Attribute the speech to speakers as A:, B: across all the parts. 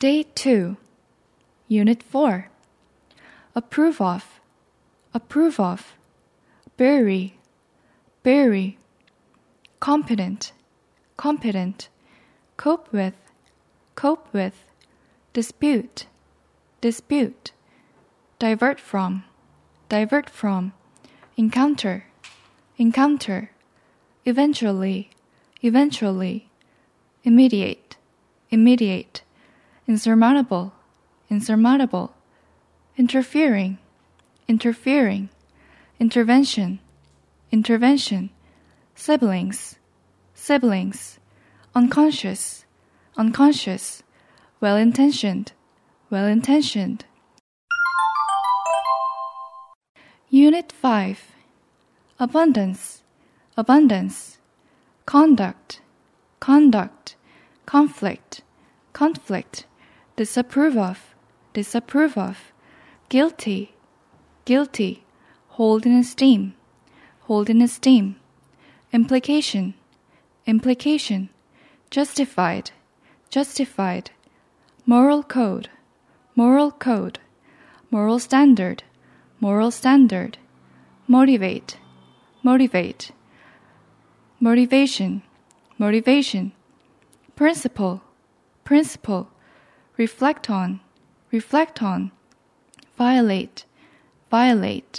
A: Day 2, Unit 4. Approve of, approve of. Bury, bury. Competent, competent. Cope with, cope with. Dispute, dispute. Divert from, divert from. Encounter, encounter. Eventually, eventually. Immediate, immediate. Insurmountable, insurmountable. Interfering, interfering. Intervention, intervention. Siblings, siblings. Unconscious, unconscious. Well-intentioned, well-intentioned. Unit 5. Abundance, abundance. Conduct, conduct. Conflict, conflict. Disapprove of, disapprove of. Guilty, guilty. Hold in esteem, hold in esteem. Implication, implication. Justified, justified. Moral code, moral code. Moral standard, moral standard. Motivate, motivate. Motivation, motivation. Principle, principle. Reflect on, reflect on. Violate, violate.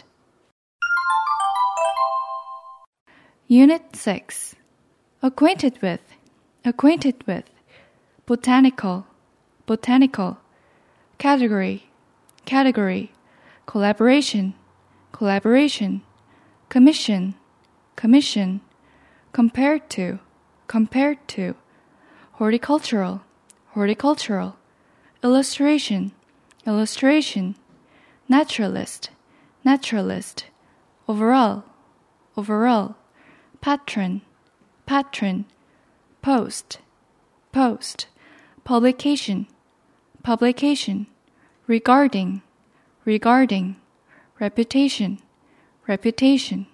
A: Unit 6. Acquainted with, acquainted with. Botanical, botanical. Category, category. Collaboration, collaboration. Commission, commission. Compared to, compared to. Horticultural, horticultural. Illustration, illustration. Naturalist, naturalist. Overall, overall. Patron, patron. Post, post. Publication, publication. Regarding, regarding. Reputation, reputation.